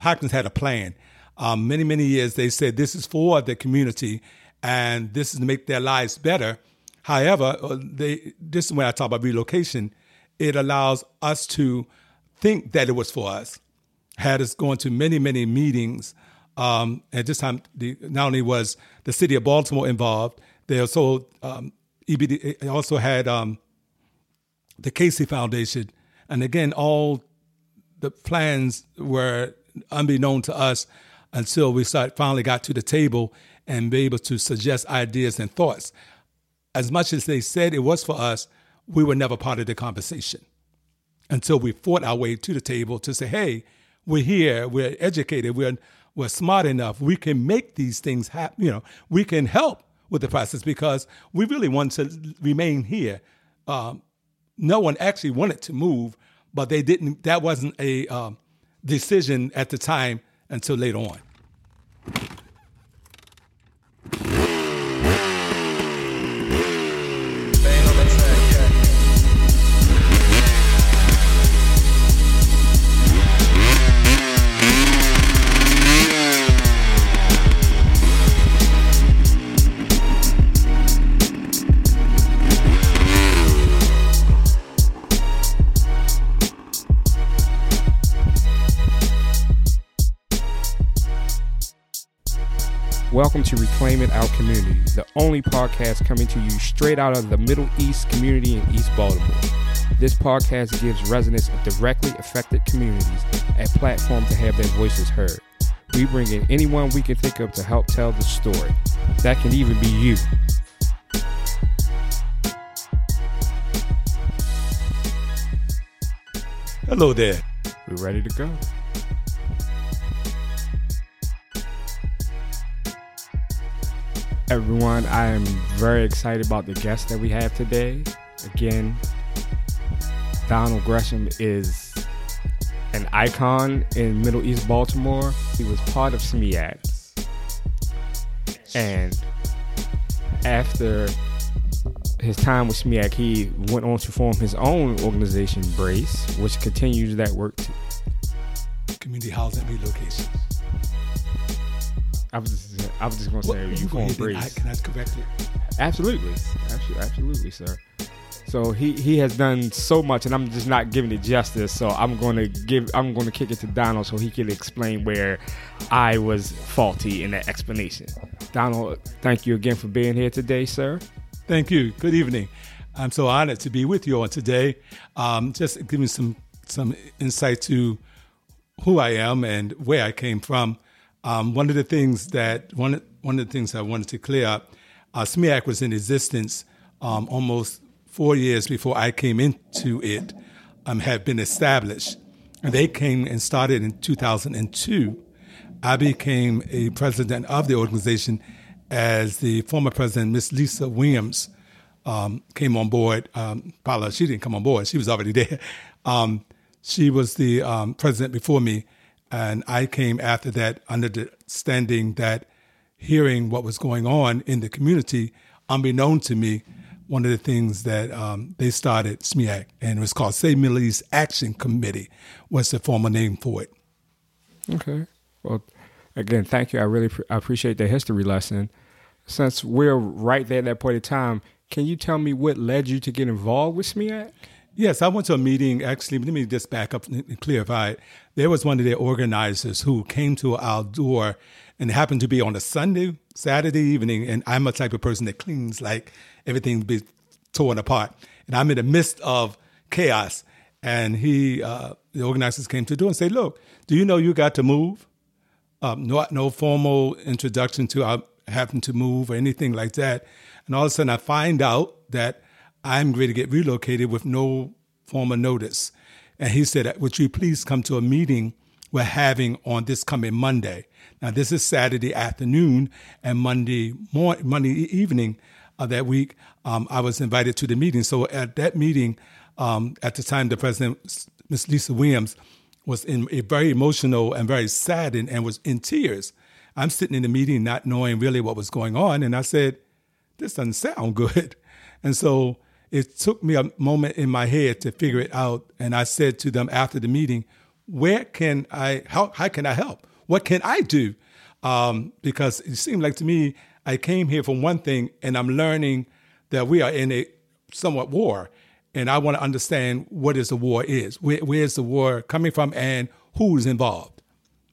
Hopkins had a plan. Many, many years they said this is for the community and this is to make their lives better. However, this is when I talk about relocation. It allows us to think that it was for us. Had us going to many, many meetings. At this time, not only was the city of Baltimore involved, they also EBD also had the Casey Foundation, and again, all the plans were unbeknown to us until we finally got to the table and be able to suggest ideas and thoughts. As much as they said it was for us, we were never part of the conversation until we fought our way to the table to say, hey, we're here, we're educated, we're smart enough, we can make these things happen, we can help with the process because we really want to remain here. No one actually wanted to move, but they didn't. That wasn't a decision at the time until later on. Welcome to Reclaiming Our Community, the only podcast coming to you straight out of the Middle East community in East Baltimore. This podcast gives residents of directly affected communities a platform to have their voices heard. We bring in anyone we can think of to help tell the story. That can even be you. Hello there. We're ready to go. Everyone, I am very excited about the guest that we have today. Again, Donald Gresham is an icon in Middle East Baltimore. He was part of SMEAC. And after his time with SMEAC, he went on to form his own organization, Brace, which continues that work. Community housing relocation. I was just going to say, you formed Brace. Can I correct it? Absolutely, sir. So he has done so much, and I'm just not giving it justice. So I'm going to kick it to Donald so he can explain where I was faulty in that explanation. Donald, thank you again for being here today, sir. Thank you. Good evening. I'm so honored to be with you all today. Just giving some insight to who I am and where I came from. One of the things I wanted to clear up, SMEAC was in existence almost 4 years before I came into it, had been established. And they came and started in 2002. I became a president of the organization as the former president, Miss Lisa Williams, came on board. Paula, she didn't come on board. She was already there. She was the president before me. And I came after that under the standing that hearing what was going on in the community, unbeknown to me, one of the things that they started SMEAC, and it was called Save Middle East Action Committee, was the formal name for it. Okay. Well, again, thank you. I really appreciate the history lesson. Since we're right there at that point in time, can you tell me what led you to get involved with SMEAC? Yes, I went to a meeting, actually, let me just back up and clarify it. There was one of their organizers who came to our door, and it happened to be on a Saturday evening, and I'm a type of person that cleans like everything be torn apart. And I'm in the midst of chaos, and the organizers came to the door and said, look, do you know you got to move? No formal introduction to I happen to move or anything like that. And all of a sudden I find out that I'm going to get relocated with no formal notice. And he said, would you please come to a meeting we're having on this coming Monday? Now, this is Saturday afternoon, and Monday evening of that week, I was invited to the meeting. So at that meeting, at the time, the president, Ms. Lisa Williams, was in a very emotional and very saddened and was in tears. I'm sitting in the meeting not knowing really what was going on, and I said, this doesn't sound good. And so it took me a moment in my head to figure it out. And I said to them after the meeting, where can I help? How can I help? What can I do? Because it seemed like to me, I came here for one thing, and I'm learning that we are in a somewhat war, and I want to understand what is the war is. Where's the war coming from, and who's involved?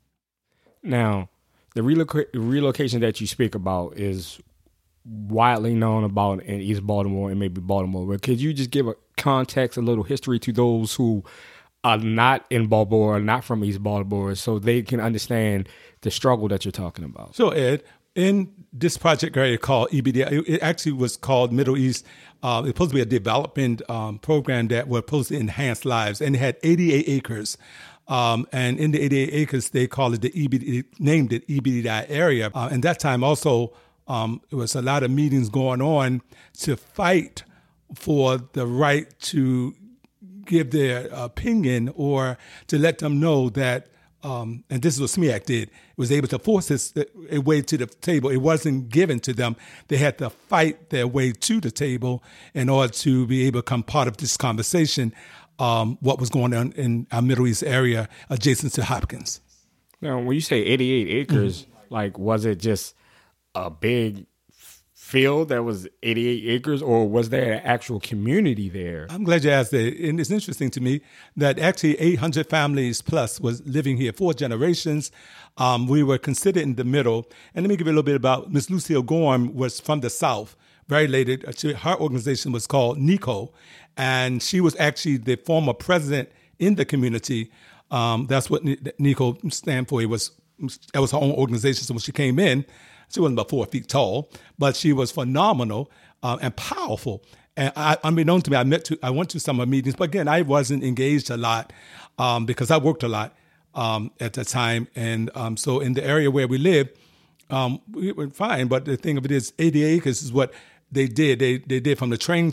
Now, the relocation that you speak about is widely known about in East Baltimore and maybe Baltimore. But could you just give a context, a little history to those who are not in Baltimore, or not from East Baltimore, so they can understand the struggle that you're talking about? Sure, Ed. In this project area called EBD, it actually was called Middle East. It was supposed to be a development program that was supposed to enhance lives, and it had 88 acres. And in the 88 acres, they called it the EBD, named it EBDI area. And that time also, it was a lot of meetings going on to fight for the right to give their opinion, or to let them know that, and this is what SMEAC did, was able to force a way to the table. It wasn't given to them. They had to fight their way to the table in order to be able to become part of this conversation, what was going on in our Middle East area adjacent to Hopkins. Now, when you say 88 acres, like, was it just a big field that was 88 acres, or was there an actual community there? I'm glad you asked that. And it's interesting to me that actually 800 families plus was living here, 4 generations. We were considered in the middle. And let me give you a little bit about Miss Lucille Gorham was from the South, very related. Her organization was called NICO, and she was actually the former president in the community. That's what NICO stand for. That was her own organization. So when she came in, she wasn't about 4 feet tall, but she was phenomenal and powerful. And unbeknown to me, I went to some of her meetings, but again, I wasn't engaged a lot because I worked a lot at the time. And so in the area where we lived, we were fine. But the thing of it is, 80 acres is what they did. They did from the train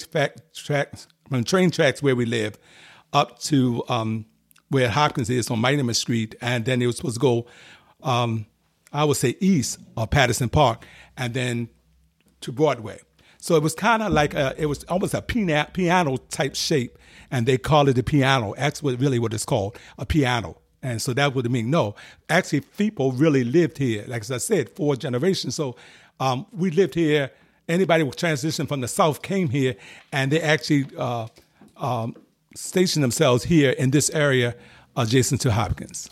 tracks where we live up to where Hopkins is on Mightyman Street, and then it was supposed to go, I would say, east of Patterson Park, and then to Broadway. So it was kind of like it was almost a piano type shape, and they call it a piano. That's really what it's called, a piano. And so that would mean no. Actually, people really lived here. Like as I said, 4 generations. So we lived here. Anybody who transitioned from the South came here, and they actually stationed themselves here in this area adjacent to Hopkins.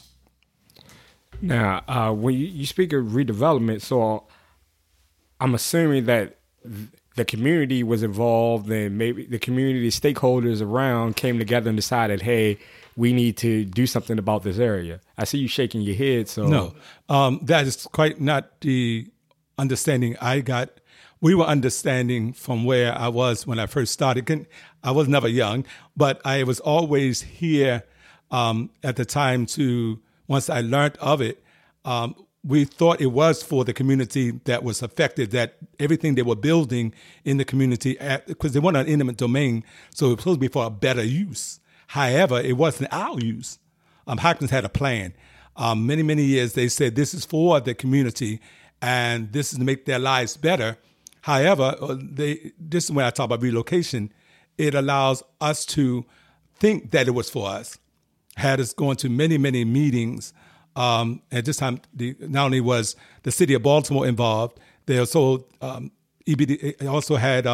Now, when you speak of redevelopment, so I'm assuming that the community was involved, and maybe the community stakeholders around came together and decided, hey, we need to do something about this area. I see you shaking your head. So no, that is quite not the understanding I got. We were understanding from where I was when I first started. I was never young, but I was always here at the time once I learned of it, we thought it was for the community that was affected, that everything they were building in the community, because they weren't an intimate domain, so it was supposed to be for a better use. However, it wasn't our use. Hopkins had a plan. Many, many years they said this is for the community and this is to make their lives better. However, this is when I talk about relocation, it allows us to think that it was for us. Had us going to many, many meetings. At this time, not only was the city of Baltimore involved, they also EBD also had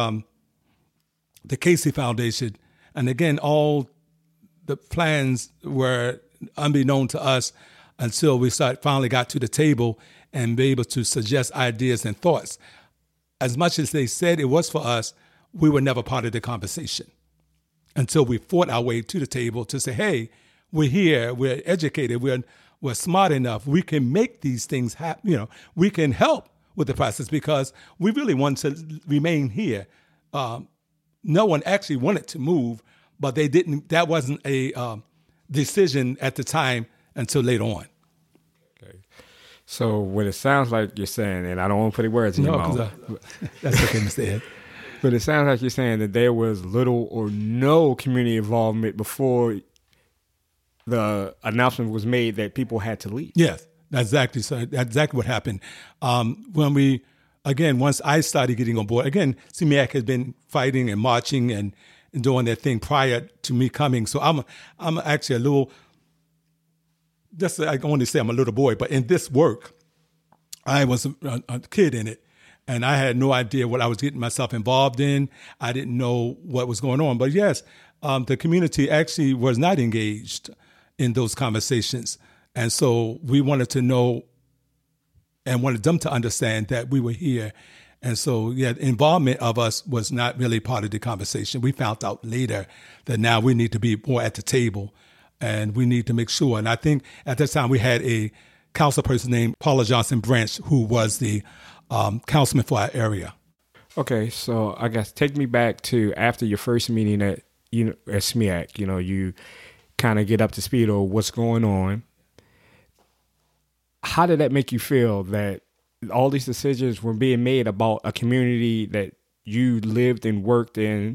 the Casey Foundation, and again, all the plans were unbeknown to us until we finally got to the table and be able to suggest ideas and thoughts. As much as they said it was for us, we were never part of the conversation until we fought our way to the table to say, hey, we're here, we're educated, we're smart enough, we can make these things happen, we can help with the process because we really want to remain here. No one actually wanted to move, but they didn't. That wasn't a decision at the time until later on. Okay. So what it sounds like you're saying, and I don't want to put the words in your mouth. That's okay, Mr. Ed. But it sounds like you're saying that there was little or no community involvement before the announcement was made that people had to leave. Yes, that's exactly what happened. Once I started getting on board, again, SMEAC has been fighting and marching and doing their thing prior to me coming. So I'm actually a little just I only say I'm a little boy, but in this work, I was a kid in it, and I had no idea what I was getting myself involved in. I didn't know what was going on. But yes, the community actually was not engaged in those conversations. And so we wanted to know and wanted them to understand that we were here. And so, yeah, involvement of us was not really part of the conversation. We found out later that now we need to be more at the table and we need to make sure. And I think at that time we had a council person named Paula Johnson Branch, who was the councilman for our area. Okay, so I guess take me back to after your first meeting at SMEAC. You kind of get up to speed on what's going on. How did that make you feel that all these decisions were being made about a community that you lived and worked in?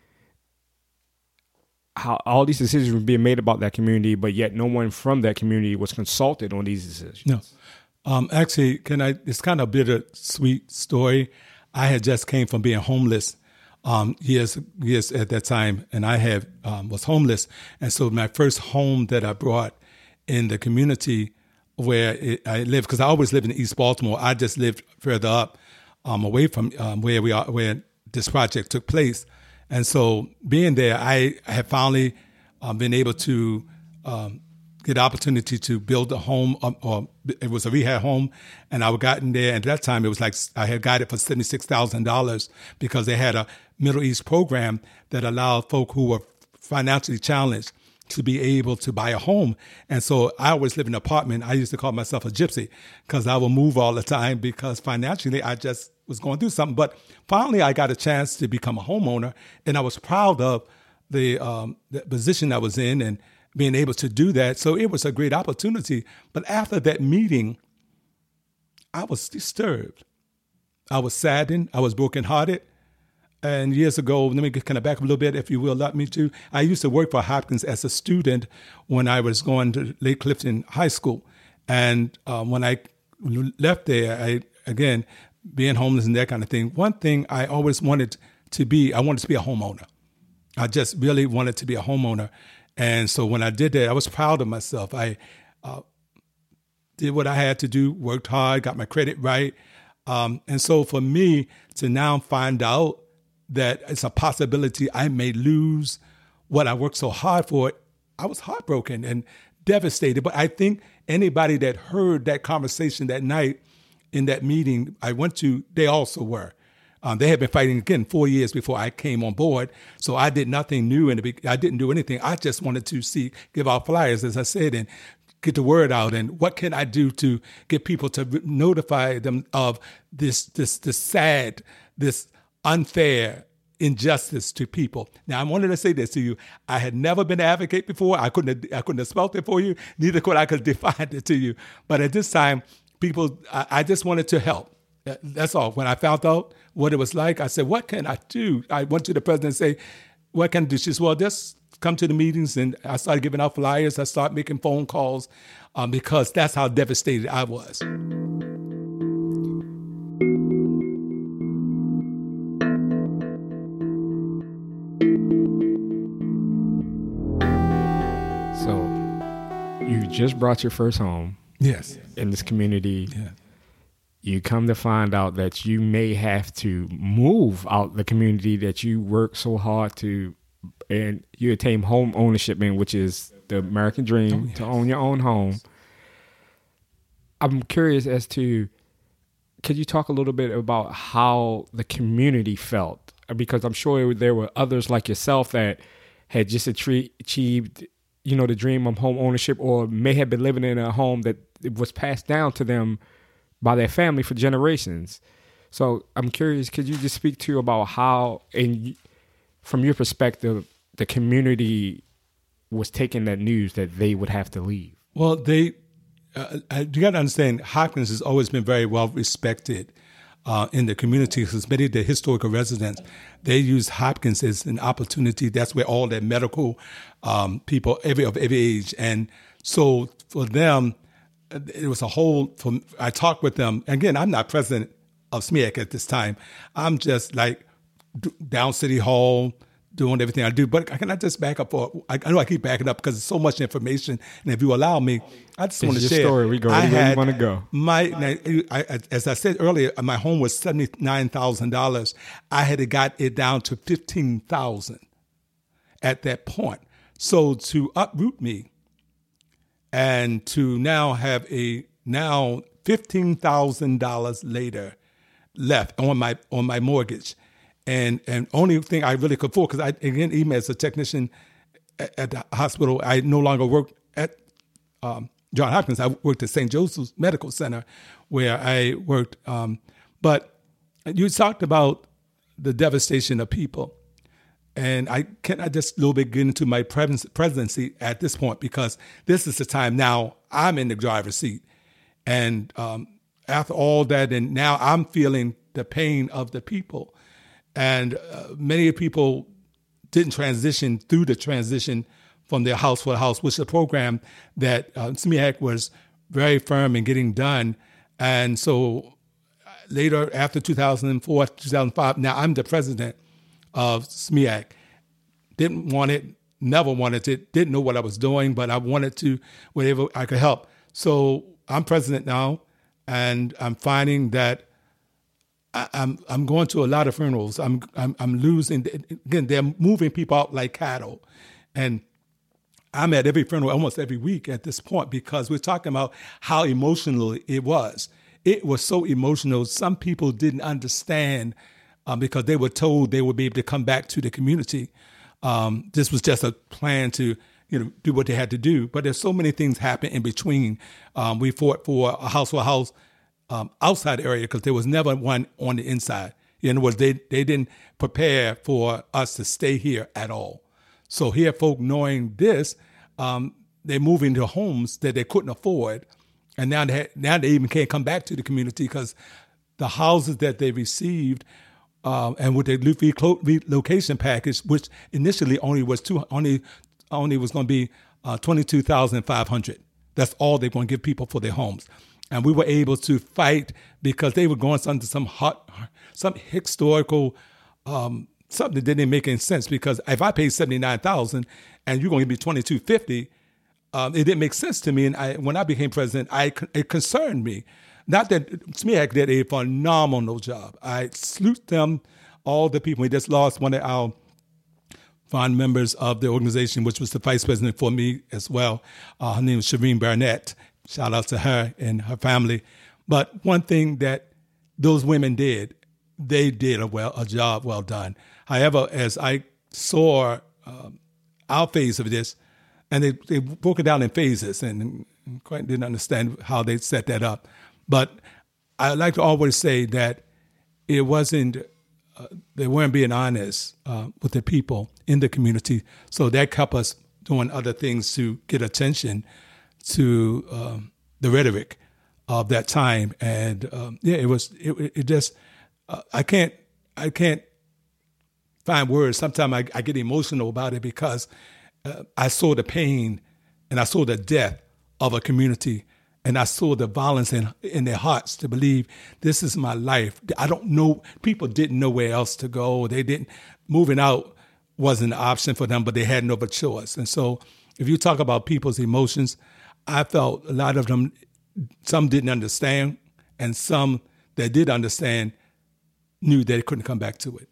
How all these decisions were being made about that community, but yet no one from that community was consulted on these decisions? No. Actually, it's kind of a bittersweet story. I had just came from being homeless years at that time, and I was homeless. And so my first home that I brought in the community where I lived, because I always lived in East Baltimore. I just lived further up, away from where this project took place. And so being there, I had finally been able to get the opportunity to build a home, or it was a rehab home, and I gotten there. And at that time, it was like I had got it for $76,000 because they had a Middle East program that allowed folk who were financially challenged to be able to buy a home. And so I always lived in an apartment. I used to call myself a gypsy because I would move all the time because financially I just was going through something. But finally I got a chance to become a homeowner, and I was proud of the position I was in and being able to do that. So it was a great opportunity. But after that meeting, I was disturbed. I was saddened. I was brokenhearted. And years ago, let me kind of back up a little bit, if you will, let me to. I used to work for Hopkins as a student when I was going to Lake Clifton High School. And when I left there, again, being homeless and that kind of thing, one thing I always wanted to be a homeowner. I just really wanted to be a homeowner. And so when I did that, I was proud of myself. I did what I had to do, worked hard, got my credit right. And so for me to now find out that it's a possibility I may lose what I worked so hard for, I was heartbroken and devastated. But I think anybody that heard that conversation that night in that meeting I went to, they also were. They had been fighting, again, 4 years before I came on board. So I did nothing new, and I didn't do anything. I just wanted to give out flyers, as I said, and get the word out. And what can I do to get people to notify them of this sad, this unfair injustice to people. Now, I wanted to say this to you. I had never been an advocate before. I couldn't have spelled it for you. Neither could I define it to you. But at this time, I just wanted to help. That's all. When I found out what it was like, I said, what can I do? I went to the president and say, what can I do? She said, well, just come to the meetings. And I started giving out flyers. I started making phone calls because that's how devastated I was. So you just brought your first home. Yes. In this community. Yeah. You come to find out that you may have to move out the community that you work so hard to, and you attain home ownership in, which is the American dream, to own your own home. I'm curious as to, could you talk a little bit about how the community felt? Because I'm sure there were others like yourself that had just achieved, the dream of home ownership, or may have been living in a home that was passed down to them by their family for generations. So I'm curious, could you just speak to about how, from your perspective, the community was taking that news that they would have to leave? Well, you got to understand, Hopkins has always been very well respected in the community, because many of the historical residents, they use Hopkins as an opportunity. That's where all their medical people, of every age. And so for them, it was I talked with them. Again, I'm not president of SMEAC at this time. I'm just like down City Hall, doing everything I do. But can I just back up I know I keep backing up because there's so much information. And if you allow me, I just want to share. Story. We go where you want to go. As I said earlier, my home was $79,000. I had got it down to $15,000 at that point. So to uproot me and to now have $15,000 later left on my mortgage. And only thing I really could afford, because even as a technician at the hospital, I no longer work at Johns Hopkins. I worked at St. Joseph's Medical Center, where I worked. But you talked about the devastation of people, and I just a little bit get into my presidency at this point, because this is the time now I'm in the driver's seat, and after all that, and now I'm feeling the pain of the people. And many people didn't transition through the transition from their house for the house, which is a program that SMEAC was very firm in getting done. And so later, after 2004, 2005, now I'm the president of SMEAC. Didn't want it, never wanted it, didn't know what I was doing, but I wanted to, whatever I could help. So I'm president now, and I'm finding that I'm going to a lot of funerals. I'm losing. Again, they're moving people out like cattle, and I'm at every funeral almost every week at this point, because we're talking about how emotional it was. It was so emotional. Some people didn't understand because they were told they would be able to come back to the community. This was just a plan to do what they had to do. But there's so many things happen in between. We fought for a house outside area, because there was never one on the inside. In other words, they didn't prepare for us to stay here at all. So here, folk knowing this, they move into homes that they couldn't afford, and now they even can't come back to the community because the houses that they received, and with the relocation package, which initially only was going to be $22,500. That's all they're going to give people for their homes. And we were able to fight because they were going under some historical, something that didn't make any sense. Because if I paid $79,000 and you're going to give me $22.50, it didn't make sense to me. And when I became president, it concerned me. Not that SMEAC did a phenomenal job. I salute them, all the people. We just lost one of our fond members of the organization, which was the vice president for me as well. Her name was Shireen Barnett. Shout out to her and her family. But one thing that those women did, they did a job well done. However, as I saw our phase of this, and they broke it down in phases, and quite didn't understand how they set that up. But I like to always say that it wasn't, they weren't being honest with the people in the community. So that kept us doing other things to get attention to the rhetoric of that time. And it just, I can't find words. Sometimes I get emotional about it because I saw the pain and I saw the death of a community, and I saw the violence in their hearts to believe this is my life. I don't know, people didn't know where else to go. Moving out wasn't an option for them, but they had no other choice. And so if you talk about people's emotions, I felt a lot of them, some didn't understand, and some that did understand knew they couldn't come back to it.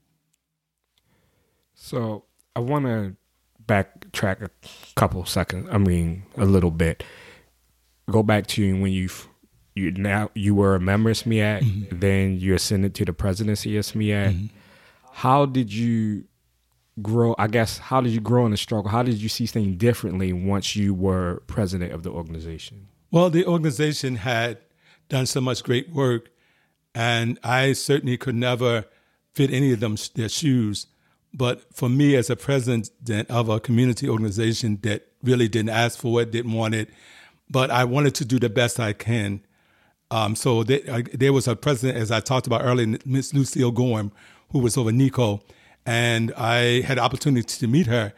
So I want to backtrack a little bit. Go back to when you were a member of SMEAC, mm-hmm. then you ascended to the presidency of SMEAC. Mm-hmm. How did you grow? I guess, how did you grow in the struggle? How did you see things differently once you were president of the organization? Well, the organization had done so much great work, and I certainly could never fit any of their shoes. But for me, as a president of a community organization that really didn't ask for it, didn't want it, but I wanted to do the best I can. So there was a president, as I talked about earlier, Miss Lucille Gorham, who was over NICO, and I had the opportunity to meet her.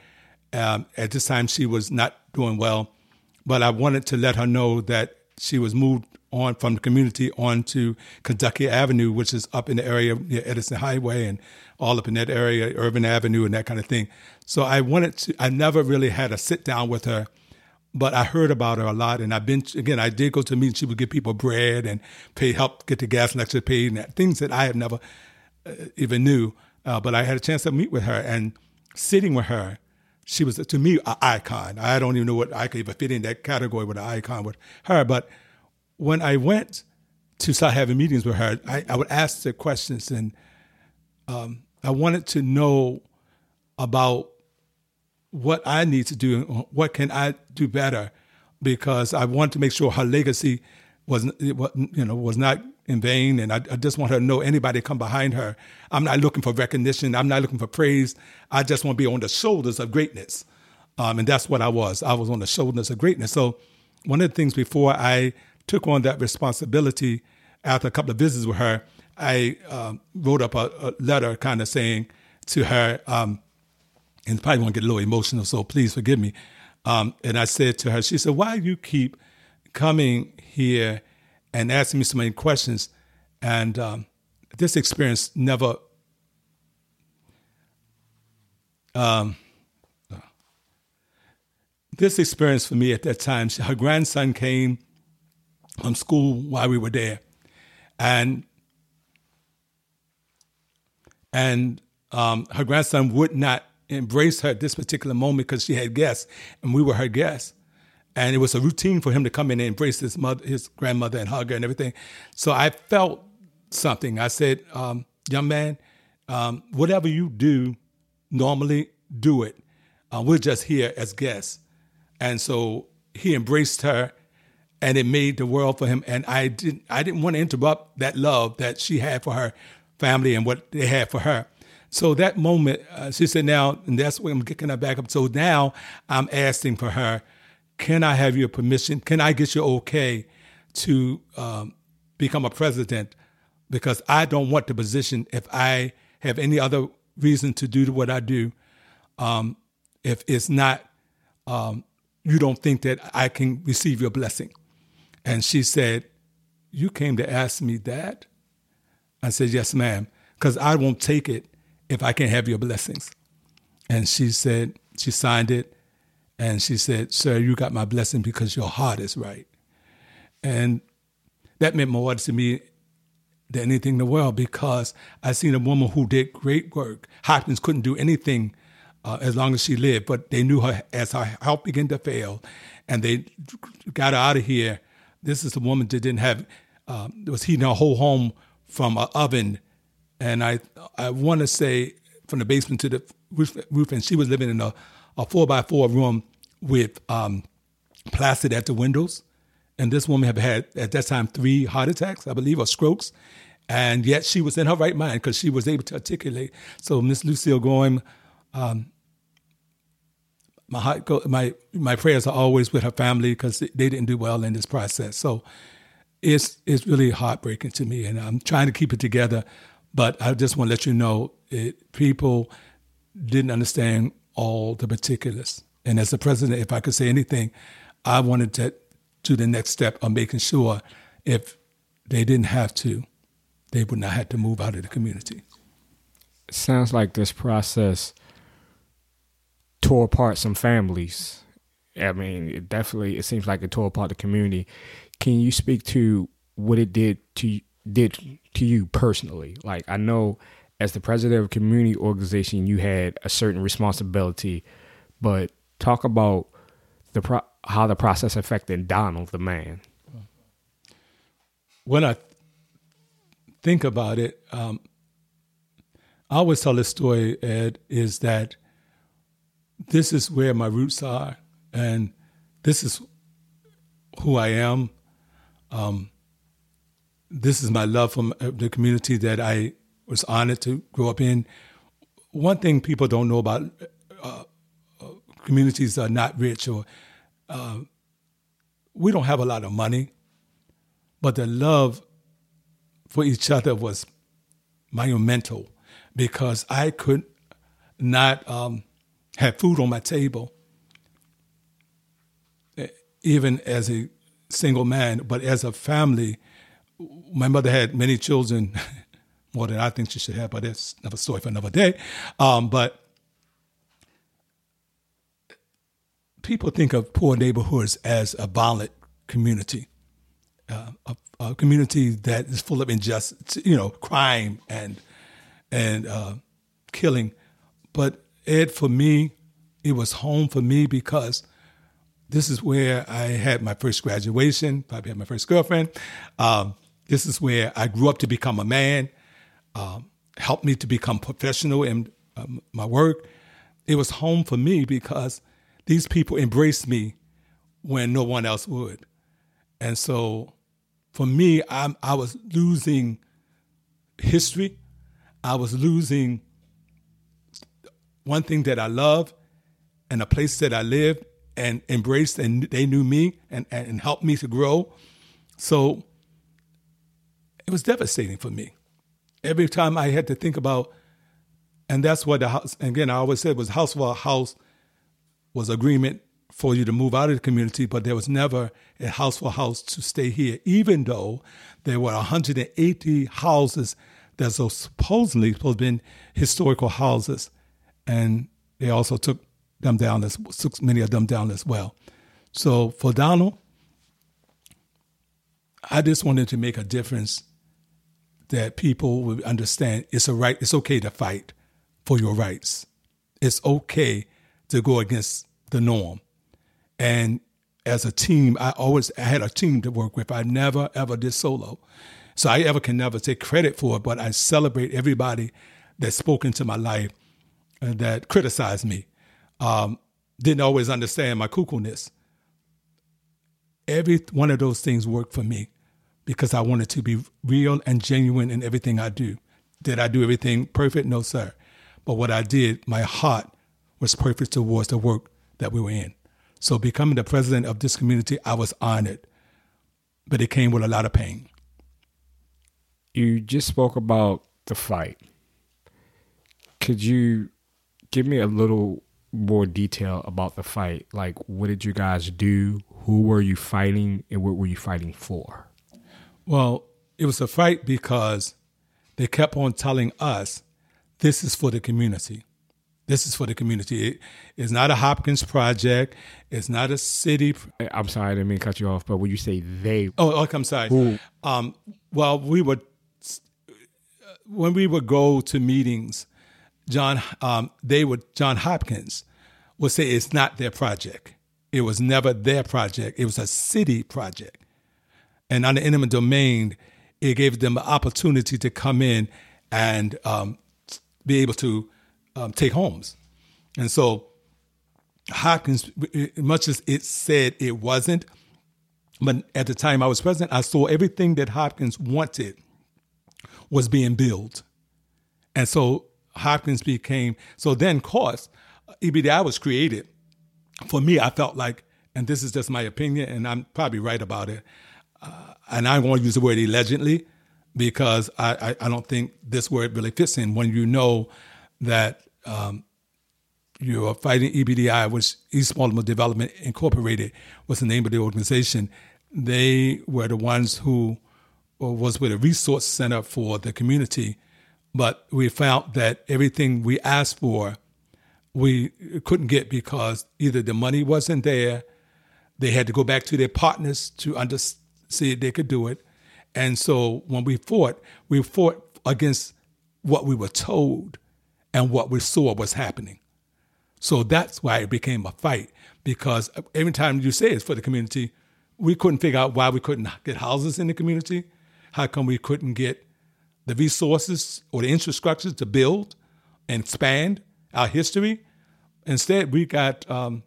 At this time, she was not doing well, but I wanted to let her know that she was moved on from the community on to Kentucky Avenue, which is up in the area near Edison Highway and all up in that area, Urban Avenue and that kind of thing. So I never really had a sit down with her, but I heard about her a lot. And I did go to meetings. She would give people bread and help get the gas and electricity paid, and things that I had never even knew. But I had a chance to meet with her, and sitting with her, she was, to me, an icon. I don't even know what I could even fit in that category with an icon with her. But when I went to start having meetings with her, I would ask her questions, and I wanted to know about what I need to do, what can I do better, because I wanted to make sure her legacy was not in vain, and I just want her to know anybody come behind her. I'm not looking for recognition. I'm not looking for praise. I just want to be on the shoulders of greatness, and that's what I was. I was on the shoulders of greatness. So one of the things before I took on that responsibility, after a couple of visits with her, I wrote up a letter kind of saying to her, and probably want to get a little emotional, so please forgive me. And I said to her, she said, why do you keep coming here and asking me so many questions? And this experience never, this experience for me at that time, her grandson came from school while we were there. And her grandson would not embrace her at this particular moment because she had guests, and we were her guests. And it was a routine for him to come in and embrace his grandmother and hug her and everything. So I felt something. I said, young man, whatever you do, normally do it. We're just here as guests. And so he embraced her, and it made the world for him. And I didn't want to interrupt that love that she had for her family and what they had for her. So that moment, she said, now, and that's when I'm kicking her back up. So now I'm asking for her, can I have your permission? Can I get your okay to become a president? Because I don't want the position if I have any other reason to do what I do. If it's not, you don't think that I can receive your blessing. And she said, you came to ask me that? I said, yes, ma'am, because I won't take it if I can't have your blessings. And she said, she signed it, and she said, sir, you got my blessing because your heart is right. And that meant more to me than anything in the world, because I seen a woman who did great work. Hopkins couldn't do anything as long as she lived, but they knew her as her health began to fail, and they got her out of here. This is a woman that didn't have, was heating her whole home from an oven. And I want to say from the basement to the roof, and she was living in a 4x4 room with plastic at the windows. And this woman had at that time 3 heart attacks, I believe, or strokes. And yet she was in her right mind because she was able to articulate. So Miss Lucille Goim, my prayers are always with her family because they didn't do well in this process. So it's really heartbreaking to me, and I'm trying to keep it together. But I just want to let you know, people didn't understand all the particulars. And as the president, if I could say anything, I wanted to do the next step of making sure if they didn't have to, they would not have to move out of the community. It sounds like this process tore apart some families. I mean, it seems like it tore apart the community. Can you speak to what it did to you personally? Like, I know as the president of a community organization, you had a certain responsibility, but talk about how the process affected Donald, the man. When I think about it, I always tell this story, Ed, is that this is where my roots are, and this is who I am. This is my love for the community that I was honored to grow up in. One thing people don't know about communities are not rich, or we don't have a lot of money, but the love for each other was monumental, because I could not have food on my table, even as a single man, but as a family, my mother had many children, more than I think she should have, but that's another story for another day. But people think of poor neighborhoods as a violent community, a community that is full of injustice, crime and killing. But Ed, for me, it was home for me because this is where I had my first graduation, probably had my first girlfriend. This is where I grew up to become a man, helped me to become professional in my work. It was home for me because these people embraced me when no one else would. And so for me, I was losing history. I was losing one thing that I love and a place that I lived and embraced, and they knew me and helped me to grow. So it was devastating for me. Every time I had to think about, and that's what the house, again, I always said was house for a house was agreement for you to move out of the community, but there was never a house for house to stay here, even though there were 180 houses that were supposedly supposed to be historical houses. And they also took many of them down as well. So for Donald, I just wanted to make a difference that people would understand it's okay to fight for your rights. It's okay to go against the norm. And as a team, I had a team to work with. I never, ever did solo. So I can never take credit for it, but I celebrate everybody that spoke into my life and that criticized me. Didn't always understand my cuckoo-ness. Every one of those things worked for me because I wanted to be real and genuine in everything I do. Did I do everything perfect? No, sir. But what I did, my heart was perfect towards the work that we were in. So becoming the president of this community, I was honored, but it came with a lot of pain. You just spoke about the fight. Could you give me a little more detail about the fight? Like, what did you guys do? Who were you fighting, and what were you fighting for? Well, it was a fight because they kept on telling us, this is for the community. This is for the community. It's not a Hopkins project. It's not a city. I'm sorry, I didn't mean to cut you off, but when you say they... Oh, I'm sorry. Who? Well, when we would go to meetings, John Hopkins would say it's not their project. It was never their project. It was a city project. And on the eminent domain, it gave them the opportunity to come in and be able to take homes. And so Hopkins, much as it said it wasn't, but at the time I was president, I saw everything that Hopkins wanted was being built. And so Hopkins so then, of course, EBDI was created. For me, I felt like, and this is just my opinion, and I'm probably right about it, and I won't use the word allegedly because I don't think this word really fits in when you know that you are fighting EBDI, which East Baltimore Development Incorporated was the name of the organization. They were the ones who was with a resource center for the community, but we found that everything we asked for, we couldn't get because either the money wasn't there, they had to go back to their partners to see if they could do it. And so when we fought against what we were told and what we saw was happening. So that's why it became a fight, because every time you say it's for the community, we couldn't figure out why we couldn't get houses in the community. How come we couldn't get the resources or the infrastructure to build and expand our history? Instead, we got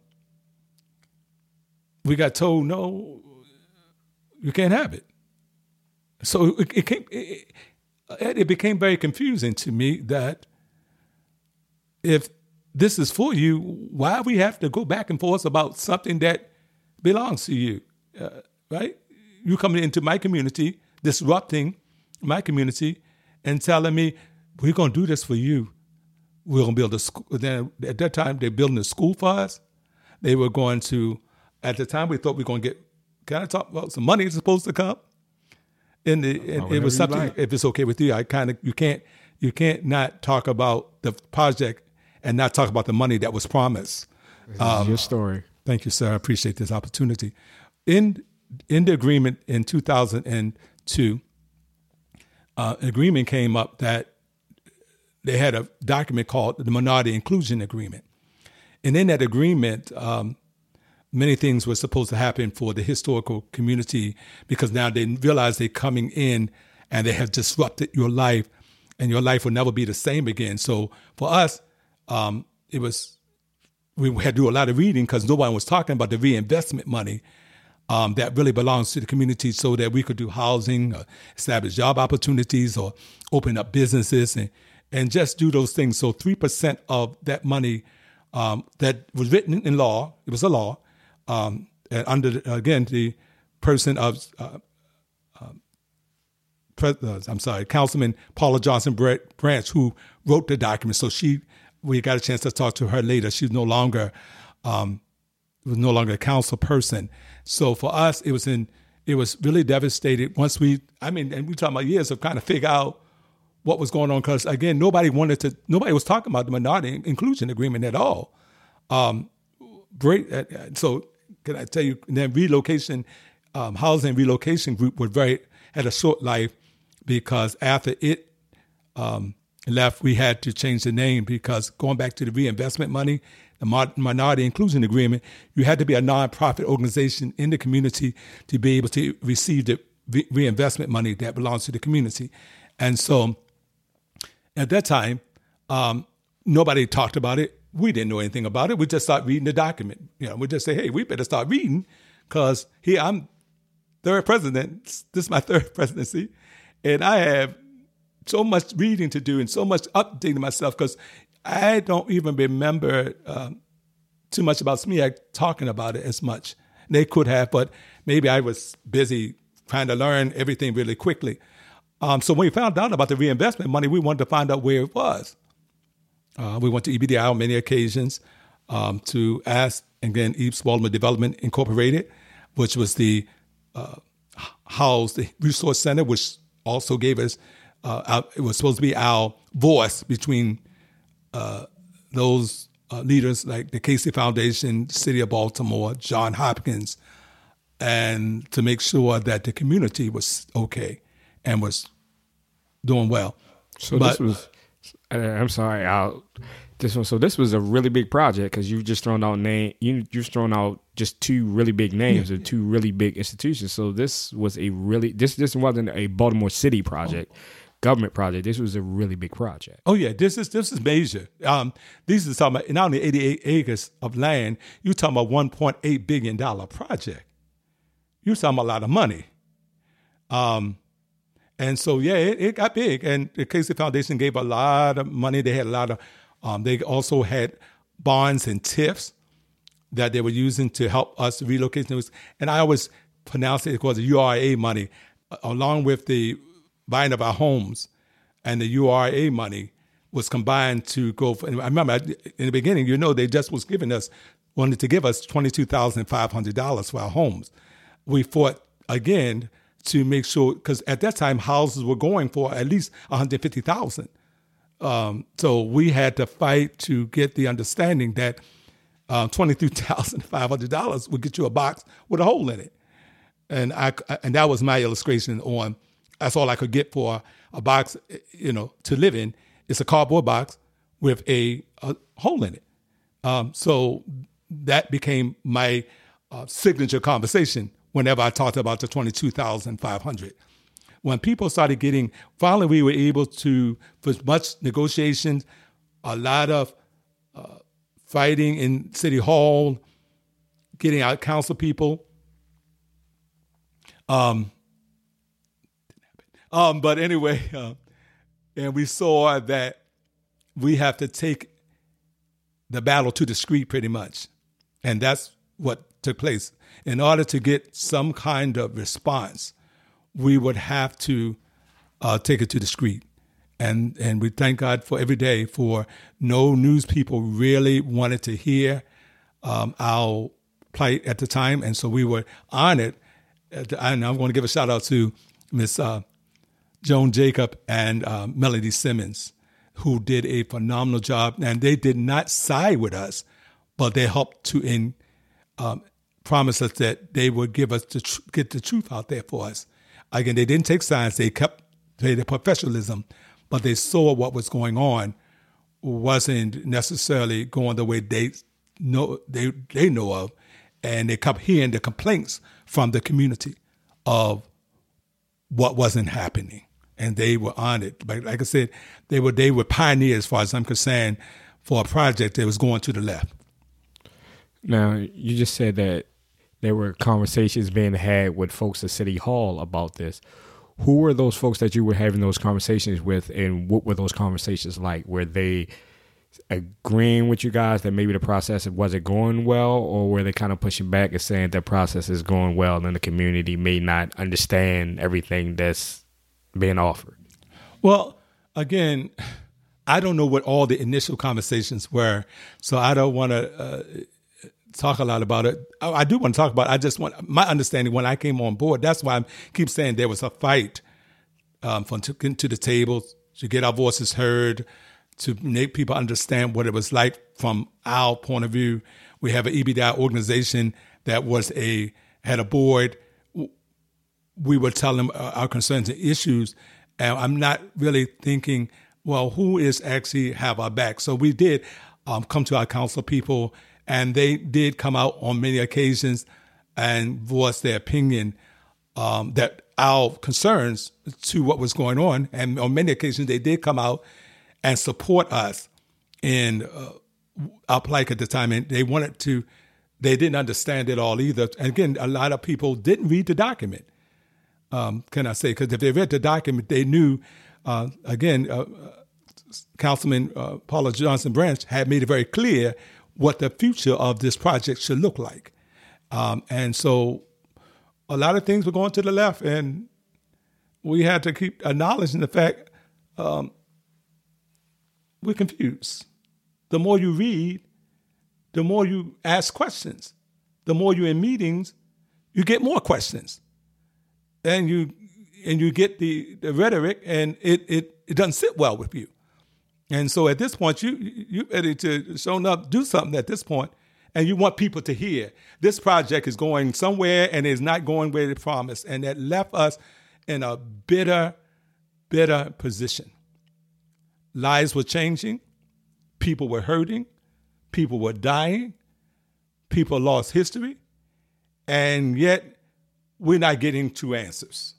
told, no, you can't have it. So it became very confusing to me that if this is for you, why we have to go back and forth about something that belongs to you, right? You coming into my community, disrupting my community, and telling me, we're going to do this for you. We're going to build a school. Then at that time, they're building a school for us. They were going to, at the time, we thought we were going to get can I talk about some money that's supposed to come? And it was something. Like. If it's okay with you, you can't not talk about the project and not talk about the money that was promised. This is your story. Thank you, sir. I appreciate this opportunity. In the agreement in 2002, agreement came up that they had a document called the Minority Inclusion Agreement. And in that agreement, many things were supposed to happen for the historical community because now they realize they're coming in and they have disrupted your life and your life will never be the same again. So for us, we had to do a lot of reading because nobody was talking about the reinvestment money that really belongs to the community so that we could do housing, establish job opportunities, or open up businesses and just do those things. So 3% of that money that was written in law, it was a law, and under, the person of, Councilman Paula Johnson Branch, who wrote the document. So we got a chance to talk to her later. She's no longer a council person. So for us, it was really devastated once and we talking about years of kind of figure out what was going on because again, nobody was talking about the Minority Inclusion Agreement at all. So can I tell you, then relocation, housing relocation group had a short life because after it left, we had to change the name because going back to the reinvestment money, the Minority Inclusion Agreement, you had to be a nonprofit organization in the community to be able to receive the reinvestment money that belongs to the community. And so at that time, nobody talked about it. We didn't know anything about it. We just started reading the document. We just say, hey, we better start reading because here I'm third president. This is my third presidency. And I have so much reading to do and so much updating myself because I don't even remember too much about SMEAC talking about it as much. They could have, but maybe I was busy trying to learn everything really quickly. So when we found out about the reinvestment money, we wanted to find out where it was. We went to EBDI on many occasions to ask, again, East Baltimore Development Incorporated, which was the resource center, which also gave us, it was supposed to be our voice between those leaders like the Casey Foundation, City of Baltimore, Johns Hopkins, and to make sure that the community was okay and was doing well. So this was, I'm sorry, so this was a really big project because you just thrown out just two really big names of two really big institutions. So this was this wasn't a Baltimore City project. Government project. This was a really big project. Oh yeah, this is major. These are talking about not only 88 acres of land. You're talking about $1.8 billion project. You're talking about a lot of money. And so it got big. And the Casey Foundation gave a lot of money. They had a lot of. They also had bonds and TIFs that they were using to help us relocate. And I always pronounce it because the URA money, along with the buying of our homes and the URA money was combined to go for, and I remember in the beginning, they just wanted to give us $22,500 for our homes. We fought again to make sure, because at that time, houses were going for at least $150,000. So we had to fight to get the understanding that $23,500 would get you a box with a hole in it. And that was my illustration on, that's all I could get for a box, to live in. It's a cardboard box with a hole in it. So that became my signature conversation whenever I talked about the $22,500. When people started finally we were able to, for much negotiations, a lot of fighting in City Hall, getting out council people. But anyway, and we saw that we have to take the battle to the street pretty much. And that's what took place. In order to get some kind of response, we would have to take it to the street. And we thank God for every day for no news people really wanted to hear our plight at the time. And so we were honored and I'm going to give a shout out to Miss Joan Jacob and Melody Simmons, who did a phenomenal job. And they did not side with us, but they helped to promise us that they would give us get the truth out there for us. Again, they didn't take sides. They kept their professionalism, but they saw what was going on wasn't necessarily going the way they know of, and they kept hearing the complaints from the community of what wasn't happening, and they were on it. But like I said, they were pioneers, as far as I'm concerned, for a project that was going to the left. Now, you just said that there were conversations being had with folks at City Hall about this. Who were those folks that you were having those conversations with, and what were those conversations like? Were they agreeing with you guys that maybe the process wasn't going well, or were they kind of pushing back and saying that process is going well and the community may not understand everything that's being offered? Well, again, I don't know what all the initial conversations were, so I don't want to talk a lot about it. I do want to talk about it. I just want my understanding when I came on board. That's why I keep saying there was a fight to get to the table, to get our voices heard, to make people understand what it was like from our point of view. We have an EBDI organization that had a board. We would tell them our concerns and issues, and I'm not really thinking, well, who is actually have our back? So we did come to our council people, and they did come out on many occasions and voice their opinion that our concerns to what was going on. And on many occasions, they did come out and support us in our plight at the time. And they didn't understand it all either. And again, a lot of people didn't read the document, can I say? Because if they read the document, they knew, Councilman Paula Johnson Branch had made it very clear what the future of this project should look like. And so a lot of things were going to the left, and we had to keep acknowledging the fact we're confused. The more you read, the more you ask questions. The more you're in meetings, you get more questions. And you get the rhetoric, and it doesn't sit well with you. And so at this point, you ready to show up, do something at this point, and you want people to hear this project is going somewhere and is not going where it promised. And that left us in a bitter position. Lives were changing. People were hurting. People were dying. People lost history. And yet we're not getting true answers.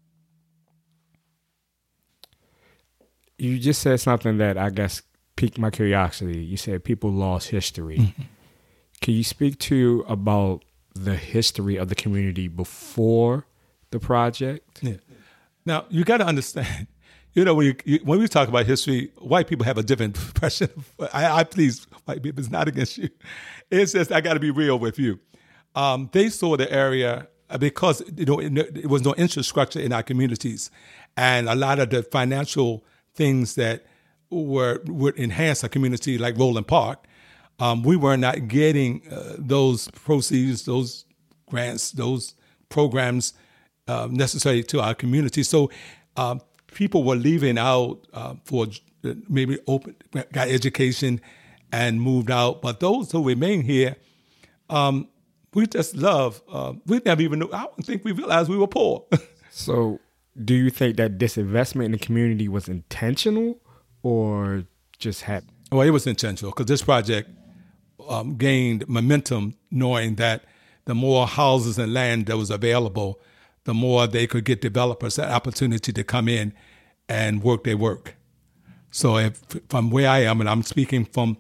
You just said something that I guess piqued my curiosity. You said people lost history. Mm-hmm. Can you speak to about the history of the community before the project? Yeah. Now, you got to understand, when we talk about history, white people have a different impression. I please white people, it's not against you. It's just, I got to be real with you. They saw the area because it was no infrastructure in our communities, and a lot of the financial things that would enhance a community like Roland Park, we were not getting those proceeds, those grants, those programs necessary to our community. So people were leaving out for maybe got education and moved out. But those who remain here, we just love. We never even knew. I don't think we realized we were poor. So do you think that disinvestment in the community was intentional or just happened? Well, it was intentional because this project gained momentum knowing that the more houses and land that was available, the more they could get developers that opportunity to come in and work their work. So from where I am, and I'm speaking from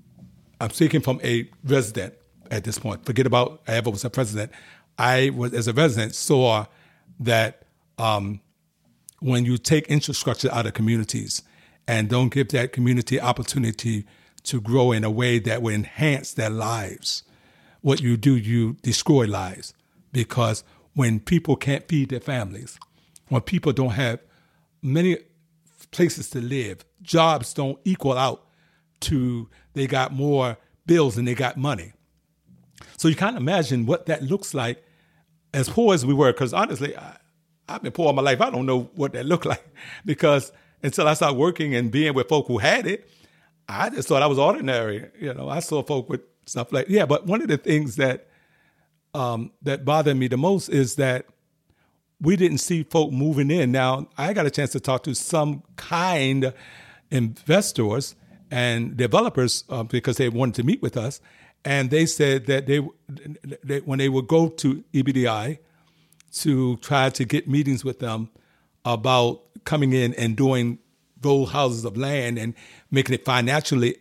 a resident at this point. Forget about I ever was a president. I was, as a resident, saw that when you take infrastructure out of communities and don't give that community opportunity to grow in a way that will enhance their lives, what you do, you destroy lives. Because when people can't feed their families, when people don't have many places to live, jobs don't equal out to they got more bills than they got money. So you can't imagine what that looks like as poor as we were, because honestly, I've been poor all my life. I don't know what that looked like because until I started working and being with folk who had it, I just thought I was ordinary. I saw folk with stuff like, but one of the things that that bothered me the most is that we didn't see folk moving in. Now, I got a chance to talk to some kind investors and developers because they wanted to meet with us. And they said that they when they would go to EBDI to try to get meetings with them about coming in and doing those houses of land and making it financially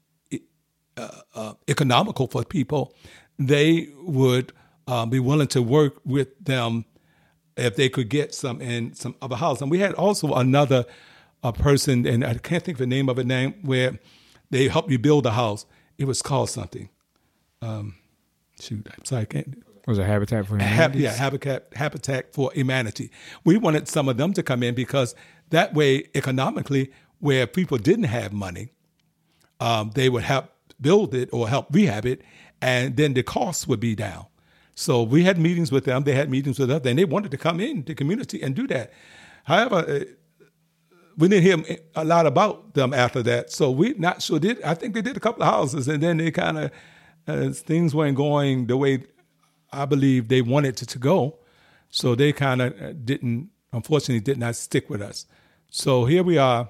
economical for people, they would be willing to work with them if they could get some in some other house. And we had also another person, and I can't think of the name of it now, where they helped you build a house. It was called something. I'm sorry, I can't. Was it Habitat for Humanity? Habitat for Humanity. We wanted some of them to come in because that way, economically, where people didn't have money, they would help build it or help rehab it, and then the costs would be down. So we had meetings with them. They had meetings with us, and they wanted to come in the community and do that. However, we didn't hear a lot about them after that. So we not sure did. I think they did a couple of houses, and then they kind of things weren't going the way I believe they wanted it to go. So they kind of unfortunately did not stick with us. So here we are,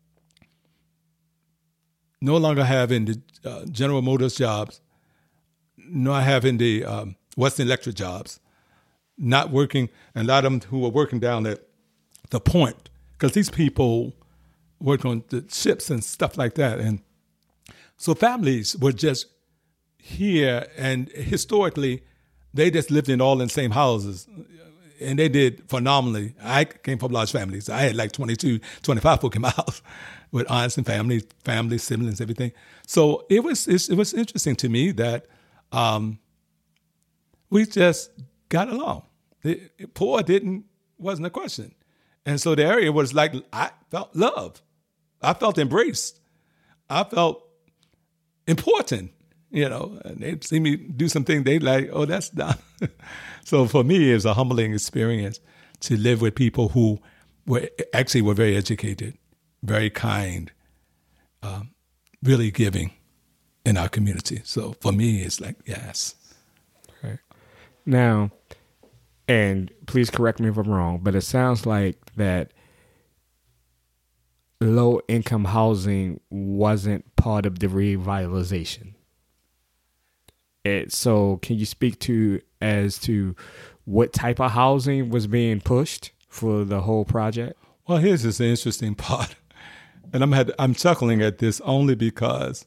no longer having the General Motors jobs, not having the Western Electric jobs, not working, and a lot of them who were working down at the point, because these people worked on the ships and stuff like that. And so families were just here, and historically, they just lived in all in the same houses, and they did phenomenally. I came from large families. I had like 22, 25 folk in my house with aunts and family, siblings, everything. So it was interesting to me that we just got along. Poor wasn't a question. And so the area was like, I felt love. I felt embraced. I felt important, and they'd see me do something, they'd like, oh, that's done. So for me, it was a humbling experience to live with people who were very educated, very kind, really giving in our community. So for me, it's like, yes. Okay. Now, and please correct me if I'm wrong, but it sounds like that low-income housing wasn't part of the revitalization. So can you speak as to what type of housing was being pushed for the whole project? Well, here's this interesting part. And I'm chuckling at this only because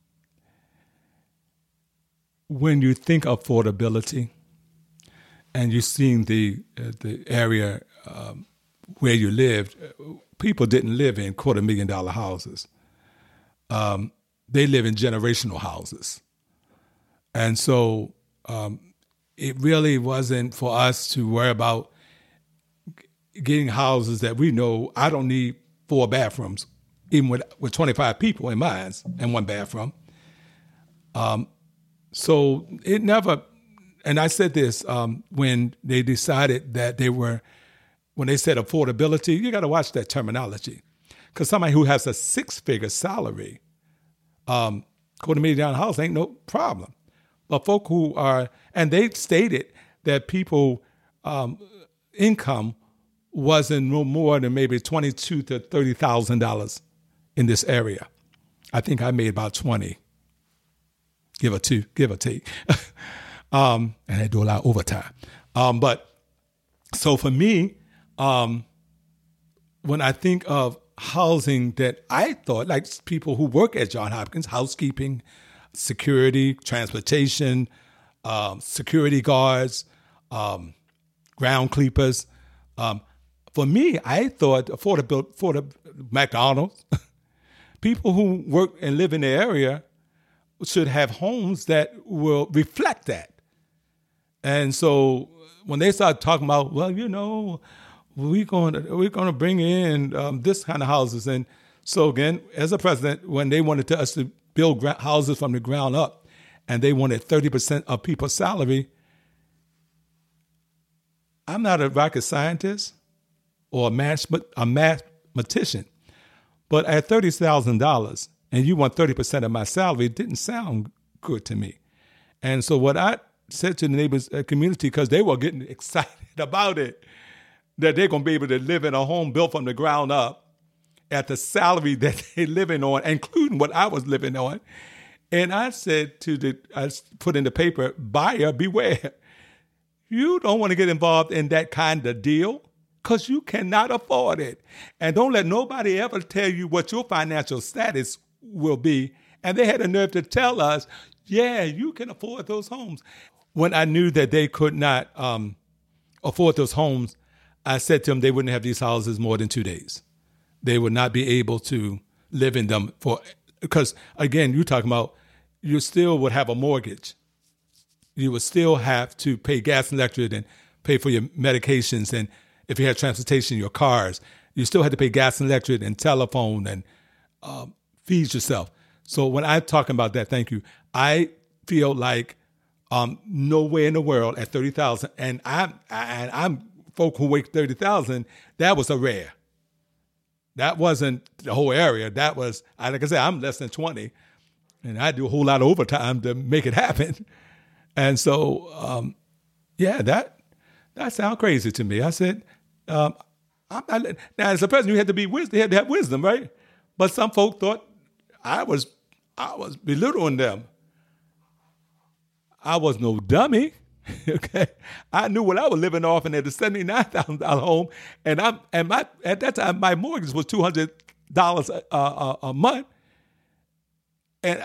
when you think affordability and you're seeing the area where you lived, people didn't live in $250,000 houses. They live in generational houses. And so it really wasn't for us to worry about getting houses that we know I don't need 4 bathrooms, even with 25 people in mine and 1 bathroom. So it never, and I said this when they decided that when they said affordability, you got to watch that terminology. Because somebody who has a 6-figure salary, $250,000 house ain't no problem. But folk who are, and they stated that people income wasn't no more than maybe $22,000 to $30,000 in this area. I think I made about 20, give or take. And I do a lot of overtime. But so for me, when I think of housing that I thought, like people who work at Johns Hopkins, housekeeping, security, transportation, security guards, ground creepers. For me, I thought for the McDonald's, people who work and live in the area should have homes that will reflect that. And so when they start talking about, well, we're going to bring in this kind of houses, and so again, as a president, when they wanted us to build houses from the ground up, and they wanted 30% of people's salary, I'm not a rocket scientist or a mathematician, but at $30,000 and you want 30% of my salary, it didn't sound good to me. And so what I said to the neighbors community, because they were getting excited about it, that they're going to be able to live in a home built from the ground up at the salary that they're living on, including what I was living on. And I said I put in the paper, buyer beware. You don't want to get involved in that kind of deal because you cannot afford it. And don't let nobody ever tell you what your financial status will be. And they had the nerve to tell us, yeah, you can afford those homes. When I knew that they could not afford those homes, I said to them they wouldn't have these houses more than 2 days. They would not be able to live in them because again, you're talking about you still would have a mortgage. You would still have to pay gas and electric and pay for your medications. And if you had transportation, your cars, you still had to pay gas and electric and telephone and feed yourself. So when I'm talking about that, thank you, I feel like nowhere in the world at $30,000, and I'm folk who make $30,000, that was a rare. That wasn't the whole area. That was, like I said, I'm less than 20, and I do a whole lot of overtime to make it happen. And so, that sounds crazy to me. I said, I'm not, now as a president, you had to have wisdom, right? But some folk thought I was belittling them. I was no dummy. Okay, I knew what I was living off, and at a $79,000 home, and at that time my mortgage was $200 a month, and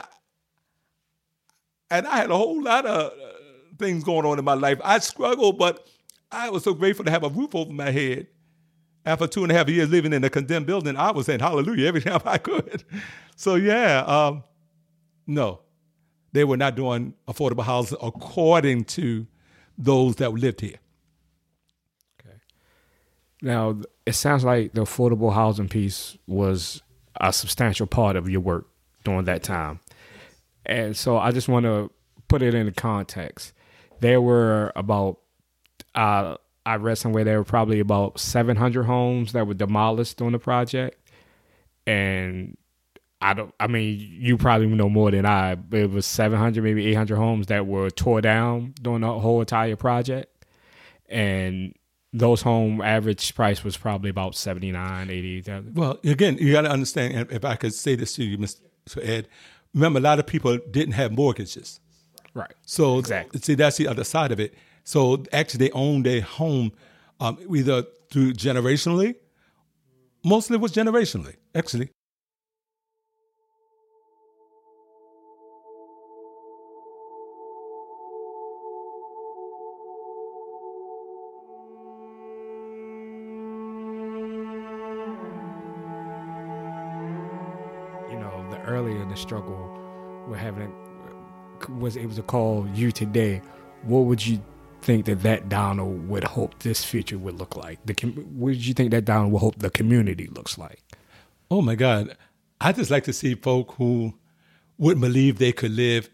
I had a whole lot of things going on in my life. I struggled, but I was so grateful to have a roof over my head. After 2.5 years living in a condemned building, I was saying hallelujah every time I could. So no, they were not doing affordable housing according to those that lived here. Okay. Now, it sounds like the affordable housing piece was a substantial part of your work during that time. And so I just want to put it into context. There were about, I read somewhere there were probably about 700 homes that were demolished during the project. And you probably know more than I, but it was 700, maybe 800 homes that were tore down during the whole entire project. And those home average price was probably about $79,000, $80,000. Well, again, you got to understand, and if I could say this to you, Mr. Ed, remember a lot of people didn't have mortgages. Right. So exactly. See, that's the other side of it. So actually they owned their home either through generationally, mostly it was generationally, actually. Earlier in the struggle was able to call you today, what would you think that Donald would hope this future would look like? What did you think that Donald would hope the community looks like? Oh my God. I just like to see folk who wouldn't believe they could live.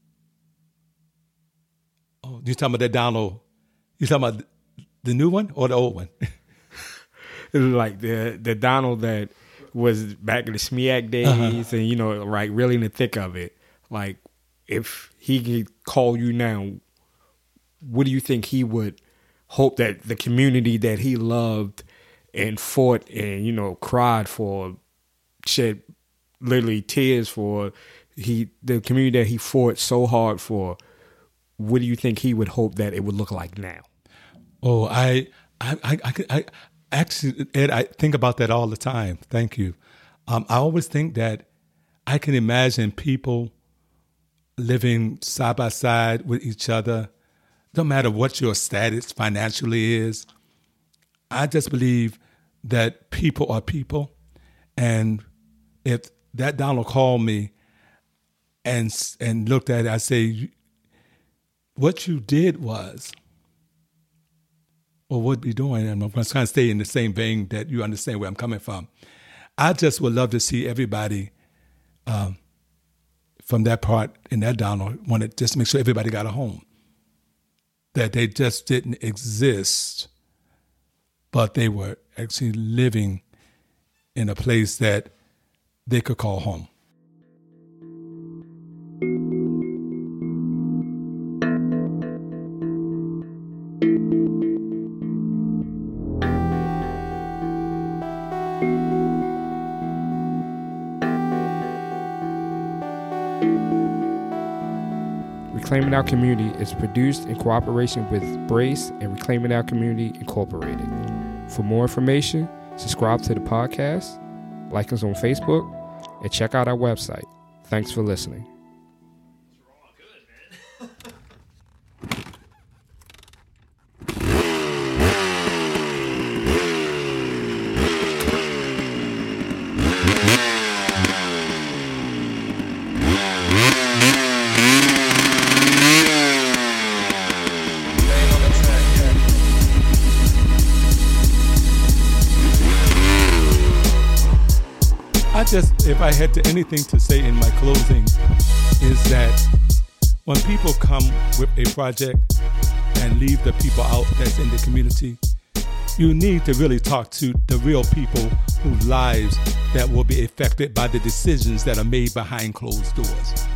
Oh, you talking about that Donald? You talking about the new one or the old one? It was like the Donald that was back in the SMEAC days and, really in the thick of it. Like, if he could call you now, what do you think he would hope that the community that he loved and fought and, cried for, shed literally tears for, the community that he fought so hard for, what do you think he would hope that it would look like now? Oh, I actually, Ed, I think about that all the time. Thank you. I always think that I can imagine people living side by side with each other, no matter what your status financially is. I just believe that people are people. And if that Donald called me and looked at it, I say, what you did was, or what we're doing, and I'm trying to stay in the same vein that you understand where I'm coming from. I just would love to see everybody from that part in that Donald want to just make sure everybody got a home, that they just didn't exist but they were actually living in a place that they could call home. Reclaiming Our Community is produced in cooperation with Brace and Reclaiming Our Community Incorporated. For more information, subscribe to the podcast, like us on Facebook, and check out our website. Thanks for listening. If I had anything to say in my closing, is that when people come with a project and leave the people out that's in the community, you need to really talk to the real people whose lives that will be affected by the decisions that are made behind closed doors.